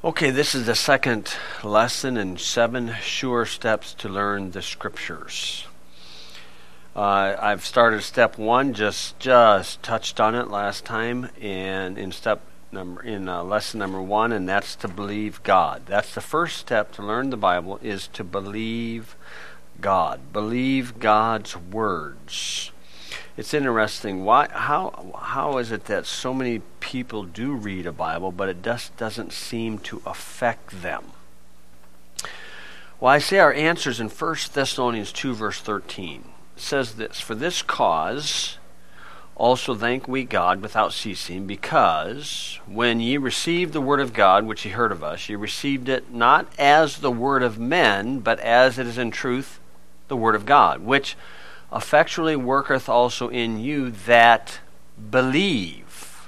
Okay, this is the second lesson in 7 sure steps to learn the Scriptures. I've started step 1, just touched on it last time, and in lesson number 1, and that's to believe God. That's the first step to learn the Bible, is to believe God. Believe God's words. It's interesting. How is it that so many people do read a Bible, but it just doesn't seem to affect them? Well, I say our answers in 1 Thessalonians 2, verse 13. It says this, "For this cause also thank we God without ceasing, because when ye received the word of God, which ye heard of us, ye received it not as the word of men, but as it is in truth the word of God, which effectually worketh also in you that believe."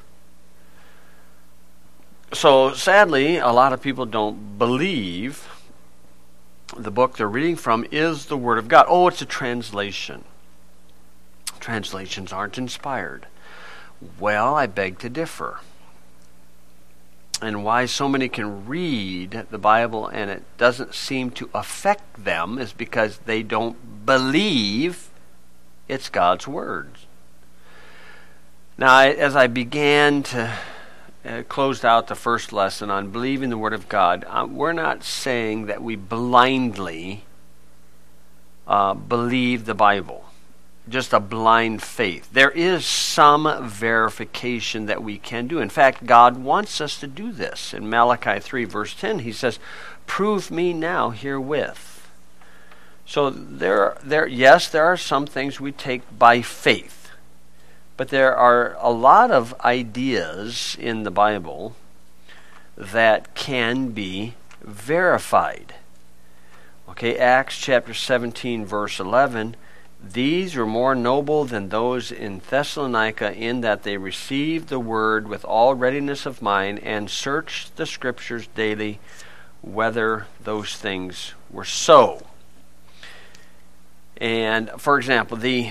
So sadly, a lot of people don't believe the book they're reading from is the Word of God. Oh, it's a translation. Translations aren't inspired. Well, I beg to differ. And why so many can read the Bible and it doesn't seem to affect them is because they don't believe it's God's words. Now, as I began to closed out the first lesson on believing the Word of God, we're not saying that we blindly believe the Bible, just a blind faith. There is some verification that we can do. In fact, God wants us to do this. In Malachi 3, verse 10, he says, "Prove me now herewith." So there are some things we take by faith. But there are a lot of ideas in the Bible that can be verified. Okay, Acts chapter 17, verse 11, "These were more noble than those in Thessalonica, in that they received the word with all readiness of mind, and searched the Scriptures daily, whether those things were so." And, for example, the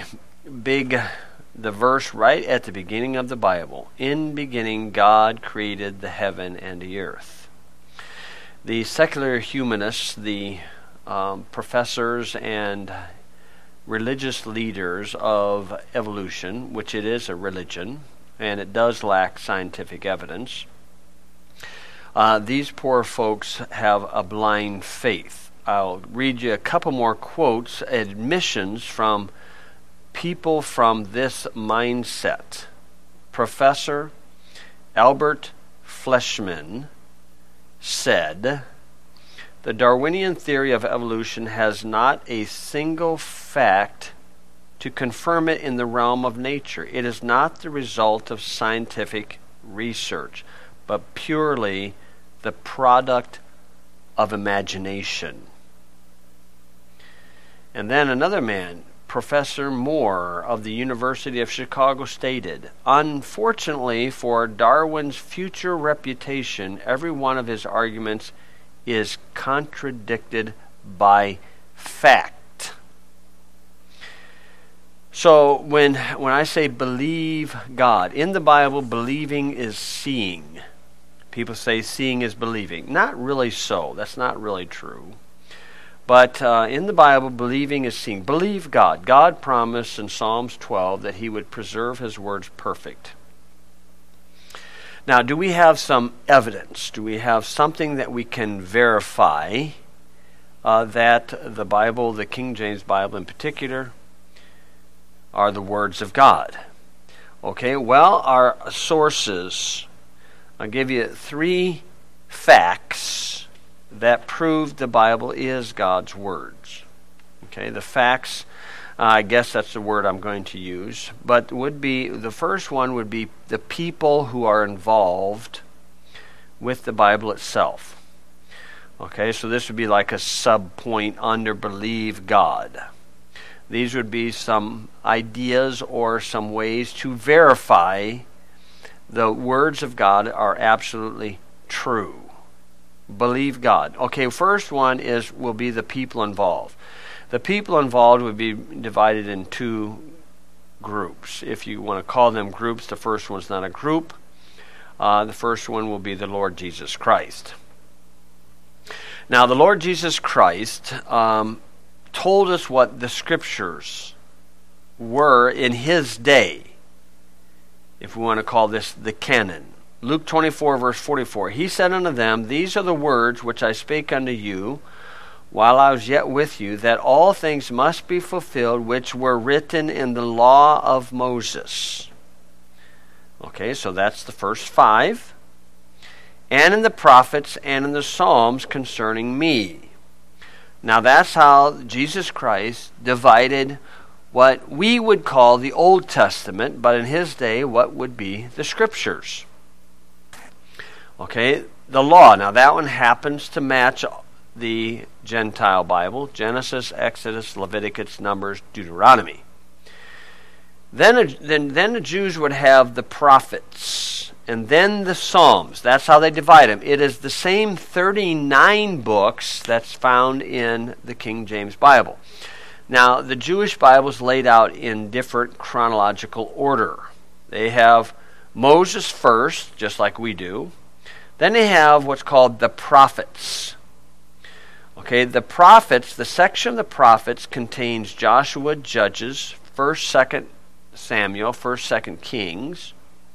verse right at the beginning of the Bible, "In beginning God created the heaven and the earth." The secular humanists, the professors and religious leaders of evolution, which it is a religion, and it does lack scientific evidence, these poor folks have a blind faith. I'll read you a couple more quotes, admissions from people from this mindset. Professor Albert Fleischmann said, "The Darwinian theory of evolution has not a single fact to confirm it in the realm of nature. It is not the result of scientific research, but purely the product of imagination." And then another man, Professor Moore of the University of Chicago, stated, "Unfortunately for Darwin's future reputation, every one of his arguments is contradicted by fact." So when I say believe God, in the Bible, believing is seeing. People say seeing is believing. Not really so. That's not really true. But in the Bible, believing is seeing. Believe God. God promised in Psalms 12 that he would preserve his words perfect. Now, do we have some evidence? Do we have something that we can verify that the Bible, the King James Bible in particular, are the words of God? Okay, well, our sources, I'll give you 3 facts that prove the Bible is God's words. Okay, the facts, I guess that's the word I'm going to use, but the first one would be the people who are involved with the Bible itself. Okay, so this would be like a sub-point under believe God. These would be some ideas or some ways to verify the words of God are absolutely true. Believe God. Okay, first one will be the people involved. The people involved would be divided in 2 groups. If you want to call them groups, the first one's not a group. The first one will be the Lord Jesus Christ. Now, the Lord Jesus Christ told us what the Scriptures were in His day, if we want to call this the canon. Luke 24, verse 44, He said unto them, These are the words which I spake unto you while I was yet with you, that all things must be fulfilled which were written in the law of Moses. Okay, so that's the first 5. And in the prophets and in the Psalms concerning me. Now that's how Jesus Christ divided what we would call the Old Testament, but in His day, what would be the Scriptures. Okay, the law. Now that one happens to match the Gentile Bible: Genesis, Exodus, Leviticus, Numbers, Deuteronomy. Then the Jews would have the prophets, and then the Psalms. That's how they divide them. It is the same 39 books that's found in the King James Bible. Now, the Jewish Bible is laid out in different chronological order. They have Moses first, just like we do. Then they have what's called the prophets. Okay, the prophets, the section of the prophets contains Joshua, Judges, 1st, 2nd Samuel, 1st, 2nd Kings,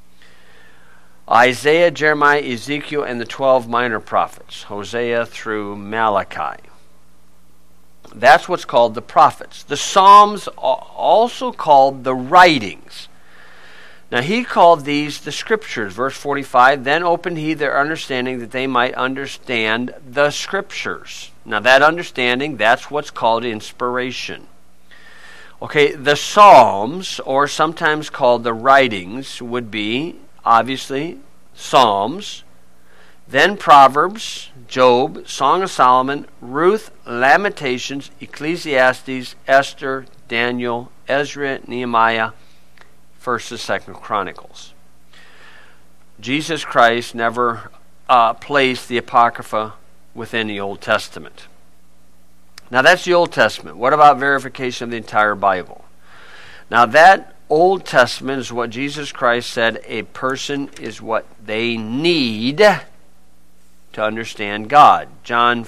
Isaiah, Jeremiah, Ezekiel, and the 12 minor prophets, Hosea through Malachi. That's what's called the prophets. The Psalms are also called the writings. Now he called these the Scriptures. Verse 45, Then opened he their understanding that they might understand the Scriptures. Now that understanding, that's what's called inspiration. Okay, the Psalms, or sometimes called the writings, would be, obviously, Psalms, then Proverbs, Job, Song of Solomon, Ruth, Lamentations, Ecclesiastes, Esther, Daniel, Ezra, Nehemiah, 1st and 2nd Chronicles. Jesus Christ never placed the Apocrypha within the Old Testament. Now that's the Old Testament. What about verification of the entire Bible? Now that Old Testament is what Jesus Christ said a person is what they need to understand God. John,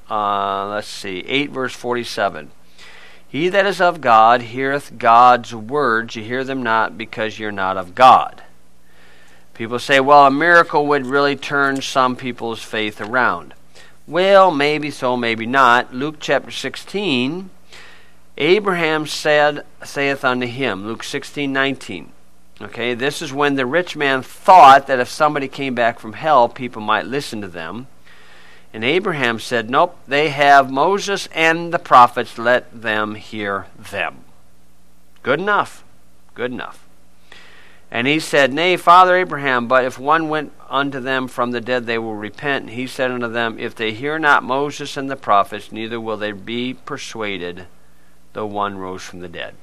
8 verse 47. He that is of God heareth God's words. You hear them not because you're not of God. People say, well, a miracle would really turn some people's faith around. Well, maybe so, maybe not. Luke chapter 16, Abraham saith unto him, Luke 16:19. Okay, this is when the rich man thought that if somebody came back from hell, people might listen to them. And Abraham said, Nope, they have Moses and the prophets, let them hear them. Good enough. Good enough. And he said, Nay, Father Abraham, but if one went unto them from the dead, they will repent. And he said unto them, If they hear not Moses and the prophets, neither will they be persuaded, though one rose from the dead.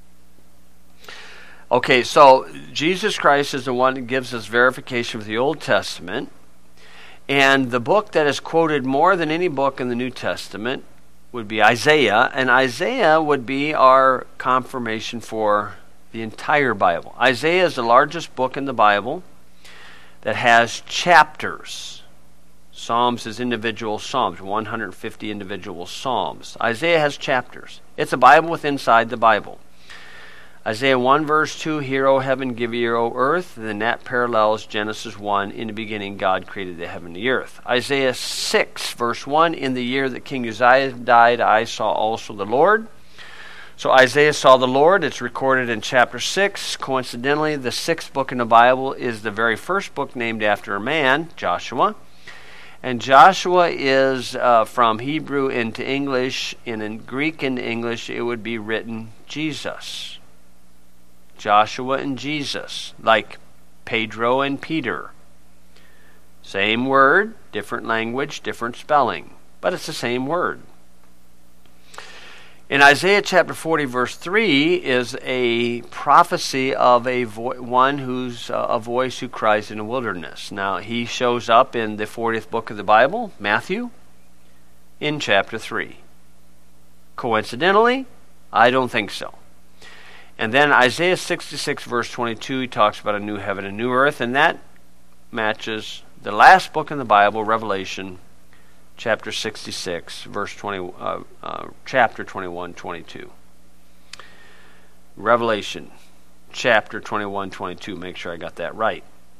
Okay, so Jesus Christ is the one that gives us verification of the Old Testament. And the book that is quoted more than any book in the New Testament would be Isaiah. And Isaiah would be our confirmation for the entire Bible. Isaiah is the largest book in the Bible that has chapters. Psalms is individual psalms, 150 individual psalms. Isaiah has chapters. It's a Bible with inside the Bible. Isaiah 1 verse 2, Hear, O heaven, give ear, O earth. And then that parallels Genesis 1, In the beginning God created the heaven and the earth. Isaiah 6 verse 1, In the year that King Uzziah died, I saw also the Lord. So Isaiah saw the Lord. It's recorded in chapter 6. Coincidentally, the 6th book in the Bible is the very first book named after a man, Joshua. And Joshua is from Hebrew into English. And in Greek into English, it would be written Jesus. Joshua and Jesus, like Pedro and Peter. Same word, different language, different spelling, but it's the same word. In Isaiah chapter 40 verse 3 is a prophecy of one who's a voice who cries in the wilderness. Now he shows up in the 40th book of the Bible, Matthew, in chapter 3. Coincidentally? I don't think so. And then Isaiah 66 verse 22, he talks about a new heaven and new earth, and that matches the last book in the Bible, Revelation chapter 66, chapter 21, 22. Revelation, chapter 21, 22. Make sure I got that right.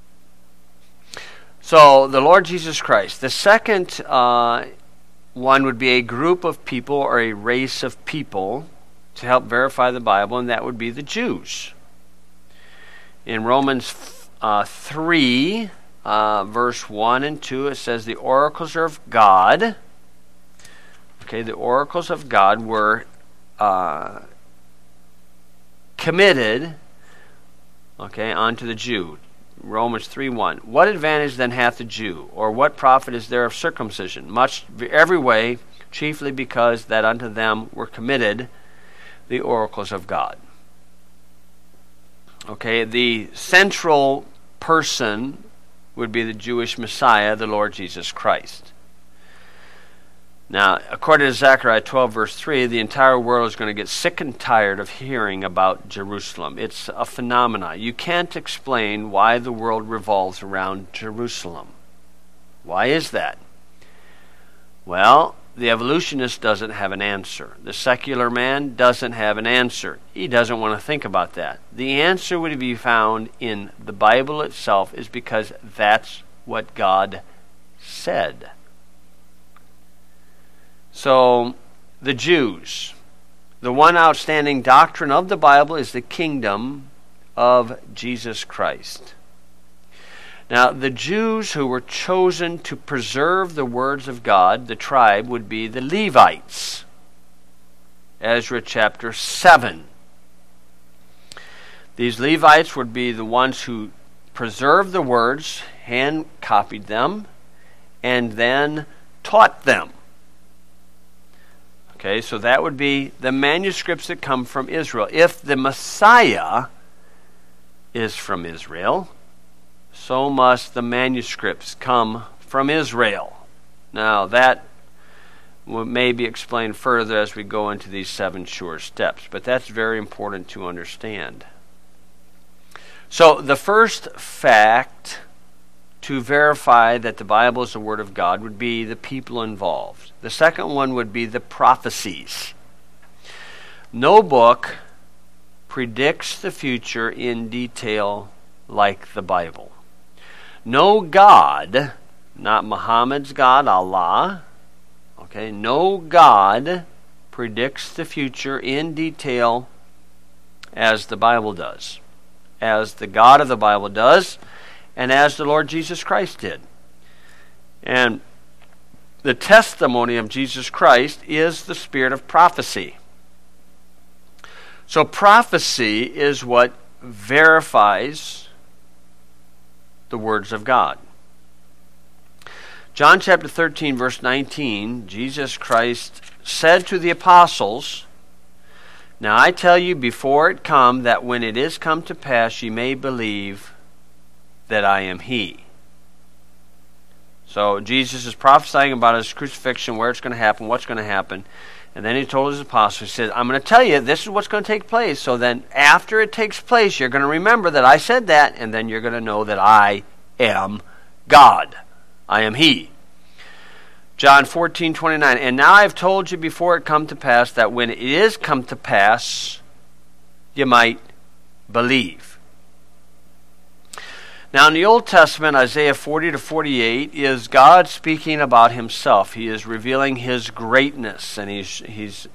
So, the Lord Jesus Christ. The second one would be a group of people or a race of people to help verify the Bible, and that would be the Jews. In Romans 3, verse 1 and 2, it says, the oracles of God, okay, the oracles of God were committed, okay, unto the Jew. Romans 3:1. What advantage then hath the Jew, or what profit is there of circumcision? Much every way, chiefly because that unto them were committed the oracles of God. Okay, the central person would be the Jewish Messiah, the Lord Jesus Christ. Now, according to Zechariah 12, verse 3, the entire world is going to get sick and tired of hearing about Jerusalem. It's a phenomenon. You can't explain why the world revolves around Jerusalem. Why is that? Well, the evolutionist doesn't have an answer. The secular man doesn't have an answer. He doesn't want to think about that. The answer would be found in the Bible itself, is because that's what God said. So, the Jews, the one outstanding doctrine of the Bible is the kingdom of Jesus Christ. Now, the Jews who were chosen to preserve the words of God, the tribe, would be the Levites. Ezra chapter 7. These Levites would be the ones who preserved the words, hand-copied them, and then taught them. Okay, so that would be the manuscripts that come from Israel. If the Messiah is from Israel, so must the manuscripts come from Israel. Now, that may be explained further as we go into these 7 sure steps, but that's very important to understand. So, the first fact to verify that the Bible is the Word of God would be the people involved. The second one would be the prophecies. No book predicts the future in detail like the Bible. No God, not Muhammad's God, Allah, okay, no God predicts the future in detail as the Bible does, as the God of the Bible does, and as the Lord Jesus Christ did. And the testimony of Jesus Christ is the spirit of prophecy. So prophecy is what verifies the words of God. John chapter 13, verse 19, Jesus Christ said to the apostles, "Now I tell you before it come, that when it is come to pass, ye may believe that I am He." So Jesus is prophesying about his crucifixion, where it's going to happen, what's going to happen. And then he told his apostles, he said, I'm going to tell you, this is what's going to take place. So then after it takes place, you're going to remember that I said that, and then you're going to know that I am God. I am He. John 14:29, and now I have told you before it come to pass, that when it is come to pass, you might believe. Now in the Old Testament, Isaiah 40 to 48 is God speaking about Himself. He is revealing His greatness, and he's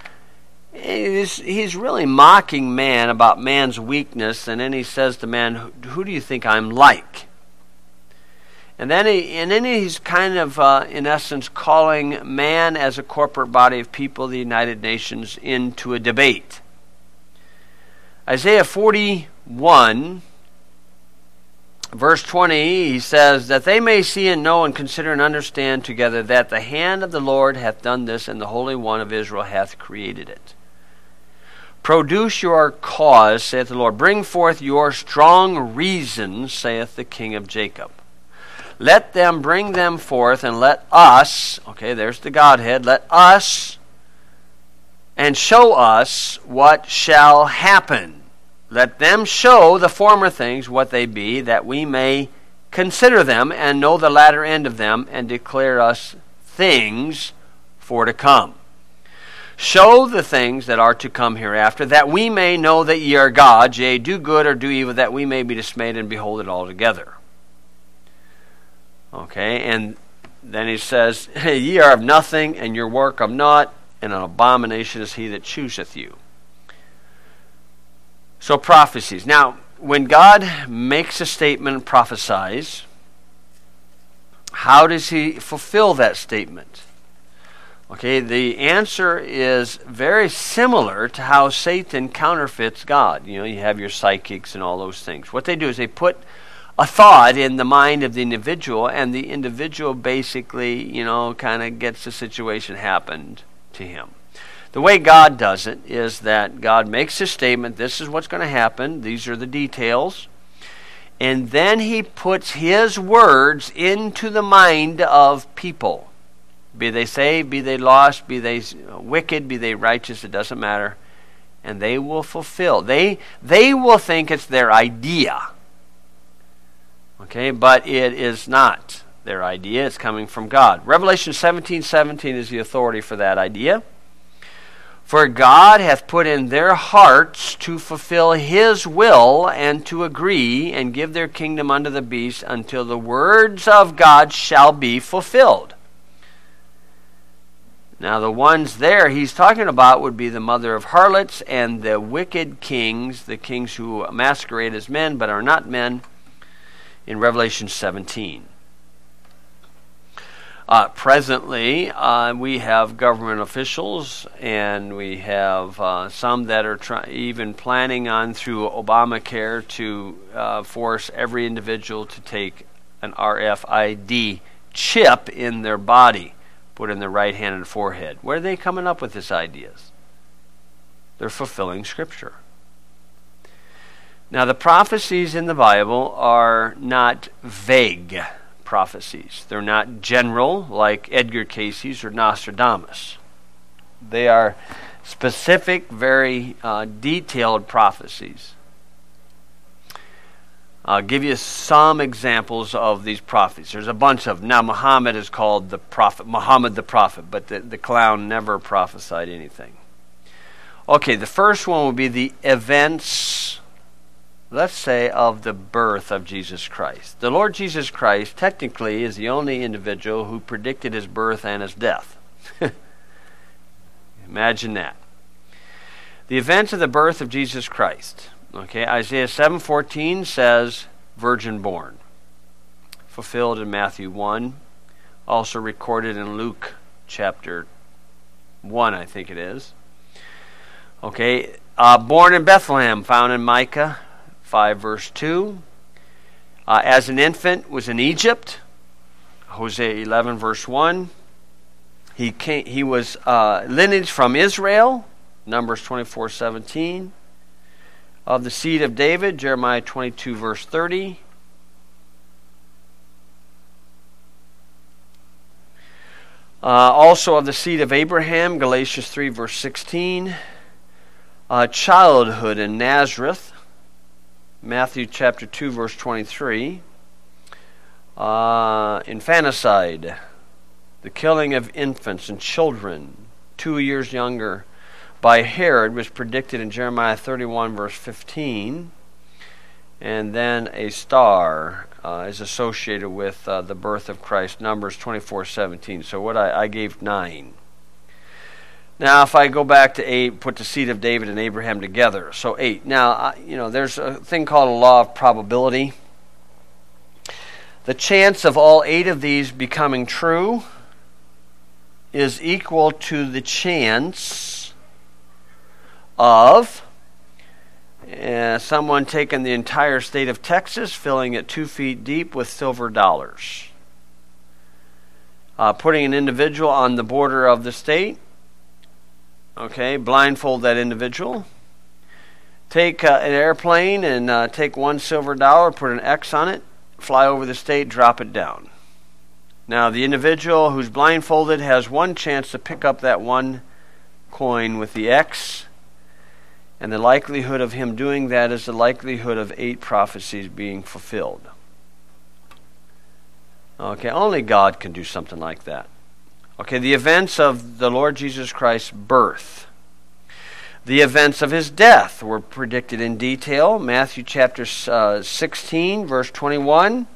really mocking man about man's weakness. And then He says to man, "Who do you think I'm like?" And then he's kind of, in essence, calling man as a corporate body of people, the United Nations, into a debate. Isaiah 41. Verse 20, he says, that they may see and know and consider and understand together that the hand of the Lord hath done this, and the Holy One of Israel hath created it. Produce your cause, saith the Lord. Bring forth your strong reasons, saith the King of Jacob. Let them bring them forth, and let us, okay, there's the Godhead, let us, and show us what shall happen. Let them show the former things what they be, that we may consider them and know the latter end of them, and declare us things for to come. Show the things that are to come hereafter, that we may know that ye are gods, yea, do good or do evil, that we may be dismayed and behold it altogether. Okay, and then he says, ye are of nothing, and your work of naught, and an abomination is he that chooseth you. So prophecies. Now, when God makes a statement and prophesies, how does he fulfill that statement? Okay, the answer is very similar to how Satan counterfeits God. You know, you have your psychics and all those things. What they do is they put a thought in the mind of the individual, and the individual basically, kind of gets the situation happened to him. The way God does it is that God makes a statement, this is what's going to happen, these are the details, and then he puts his words into the mind of people. Be they saved, be they lost, be they wicked, be they righteous, it doesn't matter. And they will fulfill. They will think it's their idea. Okay, but it is not their idea. It's coming from God. Revelation 17:17 is the authority for that idea. For God hath put in their hearts to fulfill his will and to agree and give their kingdom unto the beast until the words of God shall be fulfilled. Now the ones there he's talking about would be the mother of harlots and the wicked kings, the kings who masquerade as men but are not men, in Revelation 17. Presently, we have government officials, and we have some that are even planning on through Obamacare to force every individual to take an RFID chip in their body, put in their right hand and forehead. Where are they coming up with these ideas? They're fulfilling Scripture. Now, the prophecies in the Bible are not vague prophecies. They're not general like Edgar Cayce's or Nostradamus. They are specific, very detailed prophecies. I'll give you some examples of these prophecies. There's a bunch of them. Now, Muhammad is called the prophet, Muhammad the prophet, but the clown never prophesied anything. Okay, the first one would be the events, let's say, of the birth of Jesus Christ. The Lord Jesus Christ technically is the only individual who predicted his birth and his death. Imagine that. The events of the birth of Jesus Christ. Okay, Isaiah 7:14 says, virgin born. Fulfilled in Matthew 1. Also recorded in Luke chapter 1, I think it is. Okay, born in Bethlehem, found in Micah 5 verse 2. As an infant was in Egypt, Hosea 11 verse 1. He was lineage from Israel, Numbers 24:17. Of the seed of David, Jeremiah 22 verse 30. Also of the seed of Abraham, Galatians 3 verse 16. Childhood in Nazareth, Matthew chapter 2 verse 23. Infanticide, the killing of infants and children 2 years younger by Herod, was predicted in Jeremiah 31 verse 15. And then a star is associated with the birth of Christ, Numbers 24:17. So what I gave 9. Now, if I go back to 8, put the seed of David and Abraham together. So 8. Now, there's a thing called a law of probability. The chance of all 8 of these becoming true is equal to the chance of someone taking the entire state of Texas, filling it 2 feet deep with silver dollars. Putting an individual on the border of the state. Okay, blindfold that individual. Take an airplane and take $1 silver dollar, put an X on it, fly over the state, drop it down. Now, the individual who's blindfolded has one chance to pick up that one coin with the X, and the likelihood of him doing that is the likelihood of 8 prophecies being fulfilled. Okay, only God can do something like that. Okay, the events of the Lord Jesus Christ's birth. The events of his death were predicted in detail. Matthew chapter 16, verse 21.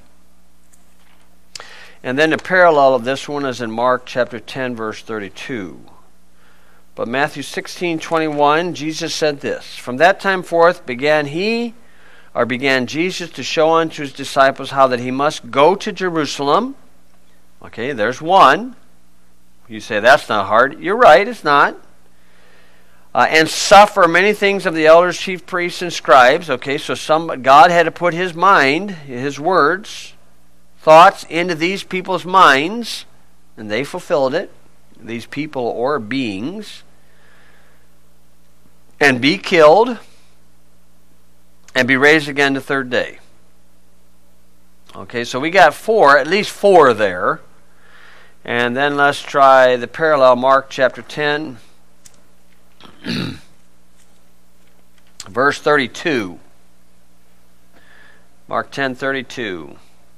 And then the parallel of this one is in Mark chapter 10, verse 32. But Matthew 16:21, Jesus said this, "From that time forth began Jesus to show unto his disciples how that he must go to Jerusalem." Okay, there's one. You say, that's not hard. You're right, it's not. And suffer many things of the elders, chief priests, and scribes. Okay, so God had to put his mind, his words, thoughts into these people's minds, and they fulfilled it, these people or beings, and be killed, and be raised again the third day. Okay, so we got at least four there. And then let's try the parallel, Mark chapter 10, verse 32. Mark 10:32.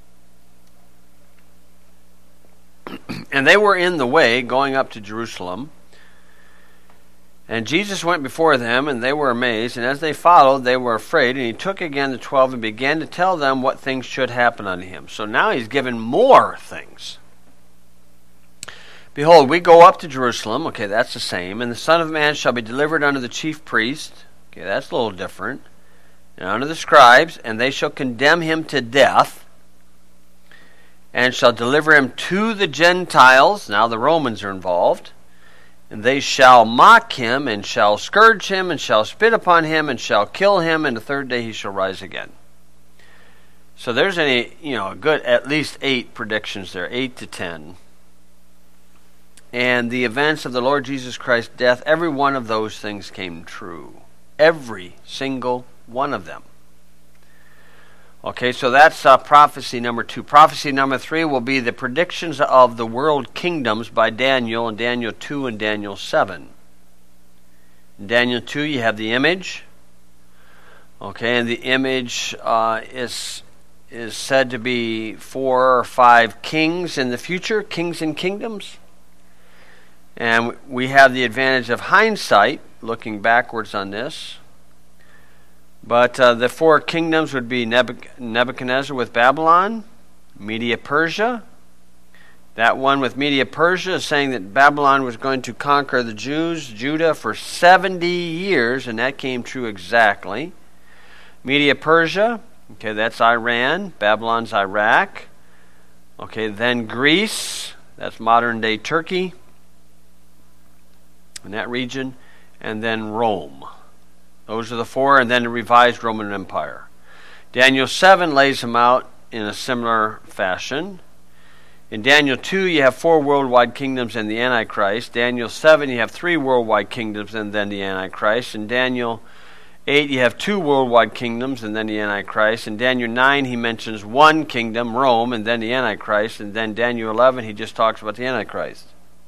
"And they were in the way going up to Jerusalem. And Jesus went before them, and they were amazed. And as they followed, they were afraid. And he took again the 12 and began to tell them what things should happen unto him." So now he's given more things. "Behold, we go up to Jerusalem." Okay, that's the same. "And the Son of Man shall be delivered unto the chief priests." Okay, that's a little different. "And unto the scribes, and they shall condemn him to death, and shall deliver him to the Gentiles." Now the Romans are involved. "And they shall mock him, and shall scourge him, and shall spit upon him, and shall kill him, and the third day he shall rise again." So there's a good at least 8 predictions there, 8 to 10. And the events of the Lord Jesus Christ's death, every one of those things came true. Every single one of them. Okay, so that's prophecy number 2. Prophecy number 3 will be the predictions of the world kingdoms by Daniel in Daniel 2 and Daniel 7. In Daniel 2 you have the image. Okay, and the image is said to be 4 or 5 kings in the future, kings and kingdoms. And we have the advantage of hindsight, looking backwards on this. But the 4 kingdoms would be Nebuchadnezzar with Babylon, Media-Persia. That one with Media-Persia is saying that Babylon was going to conquer the Jews, Judah, for 70 years, and that came true exactly. Media-Persia, okay, that's Iran. Babylon's Iraq. Okay, then Greece, that's modern-day Turkey, in that region, and then Rome. Those are the 4, and then the revised Roman Empire. Daniel 7 lays them out in a similar fashion. In Daniel 2, you have 4 worldwide kingdoms and the Antichrist. Daniel 7, you have 3 worldwide kingdoms and then the Antichrist. In Daniel 8, you have 2 worldwide kingdoms and then the Antichrist. In Daniel 9, he mentions 1 kingdom, Rome, and then the Antichrist. And then Daniel 11, he just talks about the Antichrist.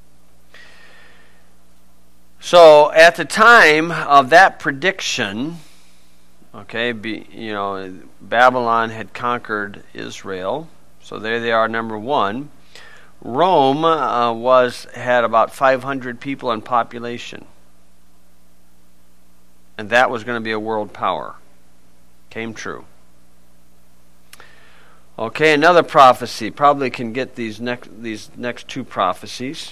So at the time of that prediction, okay, Babylon had conquered Israel. So there they are, number 1. Rome had about 500 people in population. And that was going to be a world power. Came true. Okay, another prophecy. Probably can get these next 2 prophecies.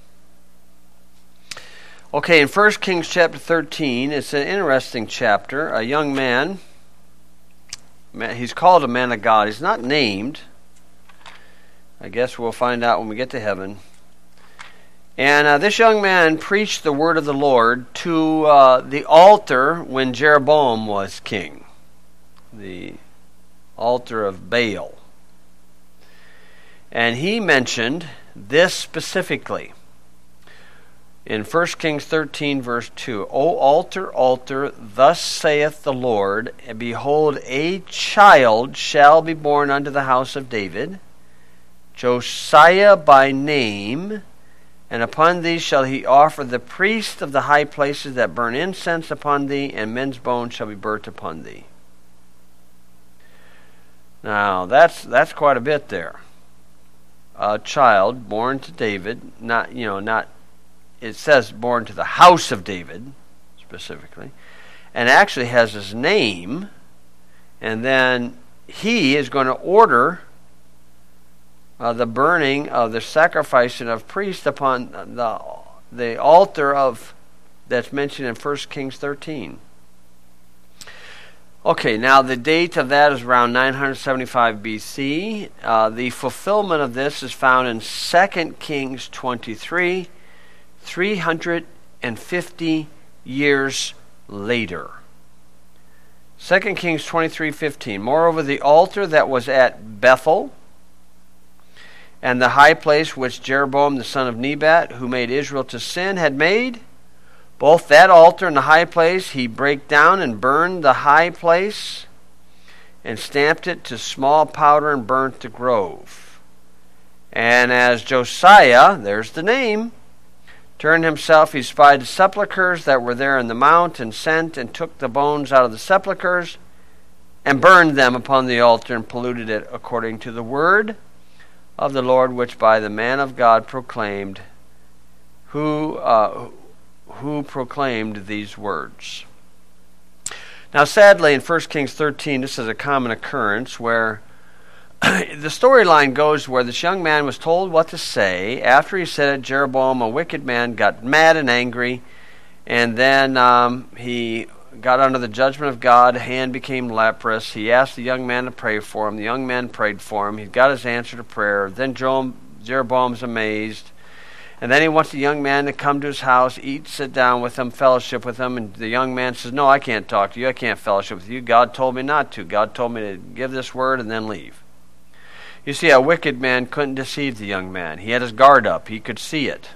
Okay, in 1 Kings chapter 13, it's an interesting chapter. A young man, he's called a man of God. He's not named. I guess we'll find out when we get to heaven. And this young man preached the word of the Lord to the altar when Jeroboam was king. The altar of Baal. And he mentioned this specifically. In 1 Kings 13, verse 2, "O altar, altar, thus saith the Lord, and behold, a child shall be born unto the house of David, Josiah by name, and upon thee shall he offer the priest of the high places that burn incense upon thee, and men's bones shall be burnt upon thee." Now, that's quite a bit there. a child born to David, not, it says born to the house of David, specifically, and actually has his name, and then he is going to order the burning of the sacrificing of priests upon the altar of that's mentioned in 1 Kings 13. Okay, now the date of that is around 975 BC. The fulfillment of this is found in 2 Kings 23, 350 years later. 2 Kings 23:15. Moreover, the altar that was at Bethel, and the high place which Jeroboam the son of Nebat, who made Israel to sin, had made, both that altar and the high place he brake down and burned the high place, and stamped it to small powder and burnt the grove. And as Josiah, there's the name, turned himself, he spied the sepulchres that were there in the mount, and sent and took the bones out of the sepulchres, and burned them upon the altar, and polluted it according to the word of the Lord, which by the man of God proclaimed, who proclaimed these words. Now, sadly, in 1 Kings 13, this is a common occurrence where the storyline goes where this young man was told what to say. After he said it, Jeroboam, a wicked man, got mad and angry, and then he got under the judgment of God. Hand became leprous. He asked the young man to pray for him. The young man prayed for him. He got his answer to prayer. Then Jeroboam's amazed. And then he wants the young man to come to his house, eat, sit down with him, fellowship with him. And the young man says, no, I can't talk to you. I can't fellowship with you. God told me not to. God told me to give this word and then leave. You see, a wicked man couldn't deceive the young man. He had his guard up. He could see it.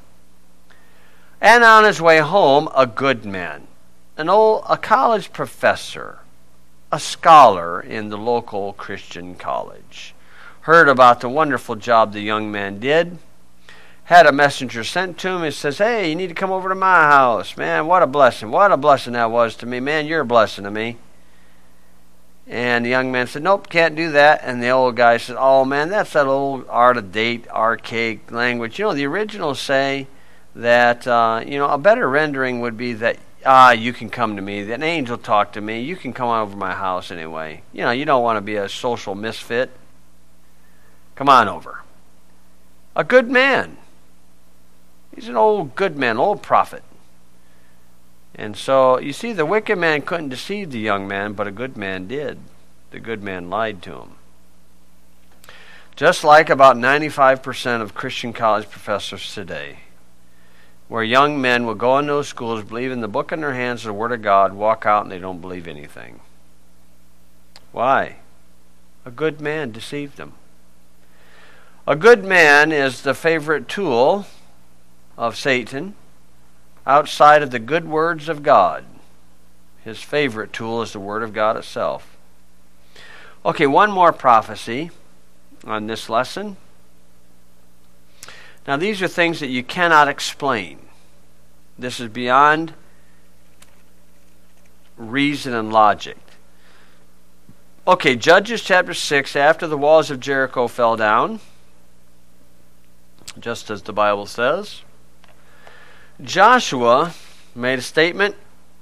And on his way home, a good man, a college professor, a scholar in the local Christian college, heard about the wonderful job the young man did, had a messenger sent to him. He says, hey, you need to come over to my house. Man, what a blessing. What a blessing that was to me. Man, you're a blessing to me. And the young man said, nope, can't do that. And the old guy said, oh, man, that's that old out-of-date, archaic language. The originals say that, a better rendering would be that, you can come to me. An angel talked to me. You can come over my house anyway. You don't want to be a social misfit. Come on over. A good man. He's an old good man, old prophet. And so, you see, the wicked man couldn't deceive the young man, but a good man did. The good man lied to him. Just like about 95% of Christian college professors today, where young men will go in those schools, believe in the book in their hands, the Word of God, walk out and they don't believe anything. Why? A good man deceived them. A good man is the favorite tool of Satan outside of the good words of God. His favorite tool is the Word of God itself. Okay, one more prophecy on this lesson. Now, these are things that you cannot explain. This is beyond reason and logic. Okay, Judges chapter 6, after the walls of Jericho fell down, just as the Bible says, Joshua made a statement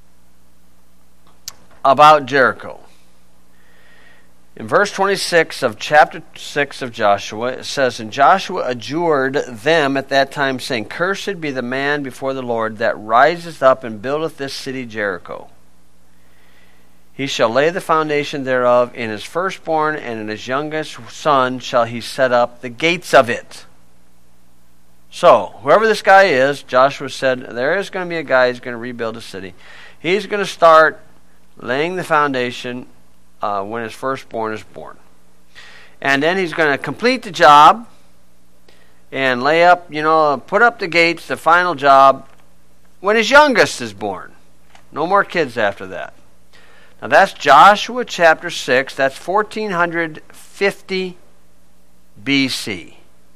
about Jericho. In verse 26 of chapter 6 of Joshua, it says, and Joshua adjured them at that time, saying, cursed be the man before the Lord that riseth up and buildeth this city Jericho. He shall lay the foundation thereof, in his firstborn and in his youngest son shall he set up the gates of it. So, whoever this guy is, Joshua said, there is going to be a guy who's going to rebuild a city. He's going to start laying the foundation when his firstborn is born. And then he's going to complete the job and lay up, put up the gates, the final job, when his youngest is born. No more kids after that. Now that's Joshua chapter 6. That's 1450 BC.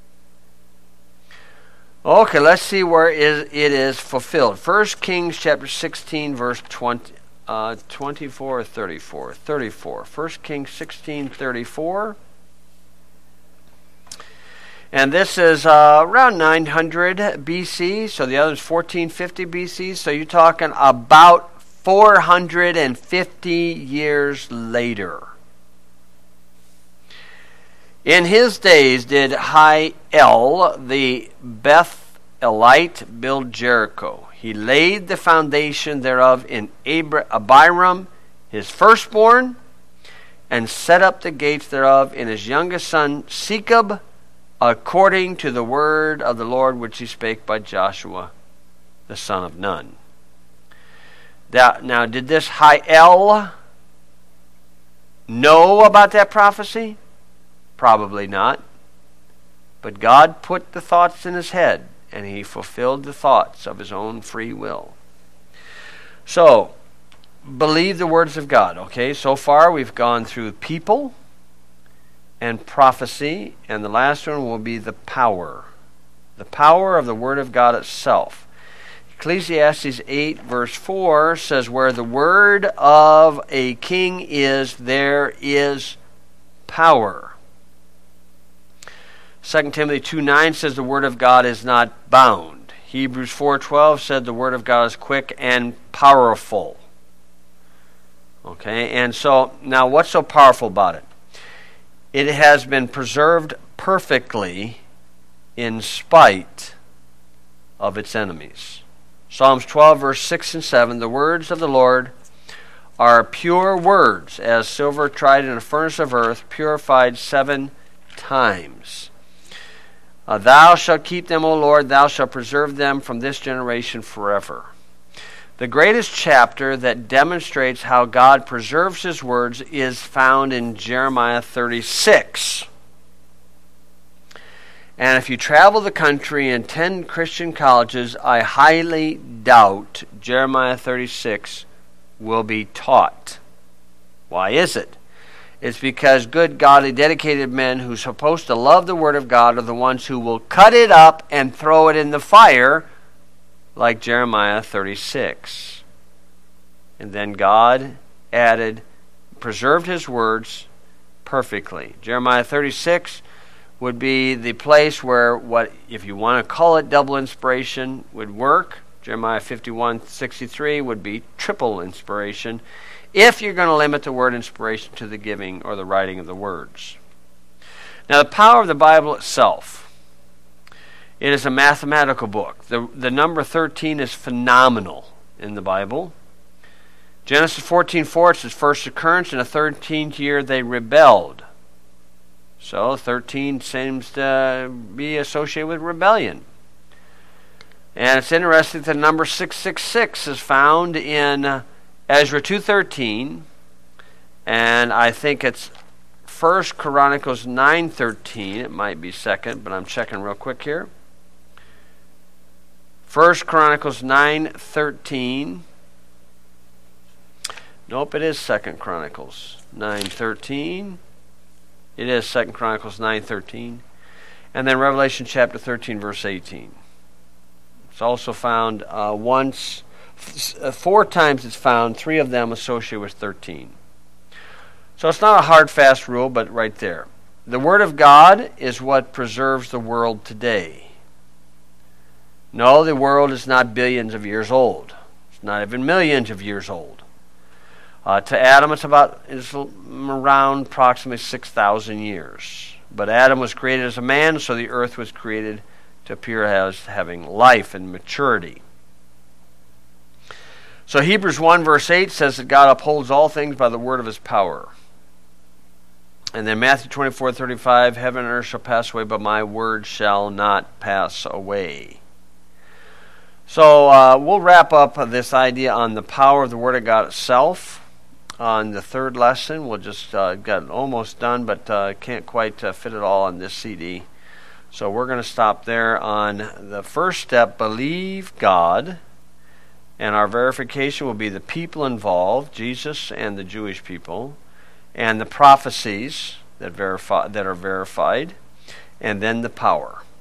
Okay, let's see where it is fulfilled. 1 Kings chapter 16, verse 24 or 34? 34. 1 Kings 16:34. And this is around 900 BC, so the other is 1450 BC, so you're talking about 450 years later. In his days did Hiel the Bethelite build Jericho. He laid the foundation thereof in Abiram, his firstborn, and set up the gates thereof in his youngest son Shechab, according to the word of the Lord which he spake by Joshua the son of Nun. Now, did this Hiel know about that prophecy? Probably not. But God put the thoughts in his head, and he fulfilled the thoughts of his own free will. So, believe the words of God. Okay, so far we've gone through people and prophecy, and the last one will be the power. The power of the Word of God itself. Ecclesiastes 8 verse 4 says, where the word of a king is, there is power. 2 Timothy 2:9 says the Word of God is not bound. Hebrews 4:12 said the Word of God is quick and powerful. Okay, and so, now what's so powerful about it? It has been preserved perfectly in spite of its enemies. Psalms 12 verse 6 and 7, the words of the Lord are pure words, as silver tried in a furnace of earth, purified 7 times. Thou shalt keep them, O Lord, thou shalt preserve them from this generation forever. The greatest chapter that demonstrates how God preserves his words is found in Jeremiah 36. And if you travel the country and attend Christian colleges, I highly doubt Jeremiah 36 will be taught. Why is it? It's because good, godly, dedicated men who are supposed to love the Word of God are the ones who will cut it up and throw it in the fire, like Jeremiah 36. And then God preserved his words perfectly. Jeremiah 36 would be the place where, what, if you want to call it double inspiration, would work. Jeremiah 51:63 would be triple inspiration, if you're going to limit the word inspiration to the giving or the writing of the words. Now, the power of the Bible itself. It is a mathematical book. The number 13 is phenomenal in the Bible. Genesis 14:4, it's his first occurrence. In the 13th year they rebelled. So 13 seems to be associated with rebellion. And it's interesting that the number 666 is found in Ezra 2:13, and I think it's 1 Chronicles 9:13. It might be 2nd, but I'm checking real quick here. 1 Chronicles 9:13. Nope, it is 2 Chronicles 9:13. It is 2 Chronicles 9:13. And then Revelation chapter 13, verse 18. It's also found once, 4 times it's found, 3 of them associated with 13. So it's not a hard, fast rule, but right there. The Word of God is what preserves the world today. No, the world is not billions of years old. It's not even millions of years old. To Adam, it's around approximately 6,000 years. But Adam was created as a man, so the earth was created to appear as having life and maturity. So Hebrews 1 verse 8 says that God upholds all things by the word of his power. And then Matthew 24:35, heaven and earth shall pass away, but my word shall not pass away. So we'll wrap up this idea on the power of the Word of God itself on the 3rd lesson. We'll just got almost done, but can't quite fit it all on this CD. So we're going to stop there on the first step, believe God. And our verification will be the people involved, Jesus and the Jewish people, and the prophecies that are verified, and then the power.